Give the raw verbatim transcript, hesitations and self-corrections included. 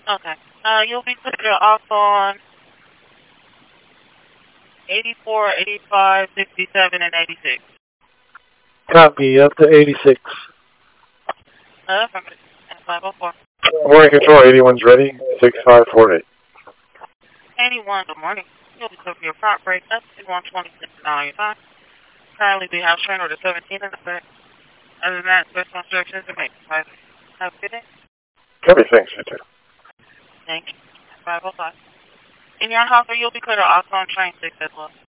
Okay. Uh, you'll be clear off on eighty-four, eighty-five, sixty-seven, and eighty-six. Copy, up to eighty-six. Uh, affirmative. And five oh four. Morning control, eighty-one's ready, six five four eight. eighty-one, good morning. You'll be clear for your front break up to one twenty-six on your time. Currently, we have train order seventeen in effect. Other than that, special instructions are made. Have a good day. Copy, thanks, you too. Thank you. five oh five. In your house, you'll be clear to also on train six as well.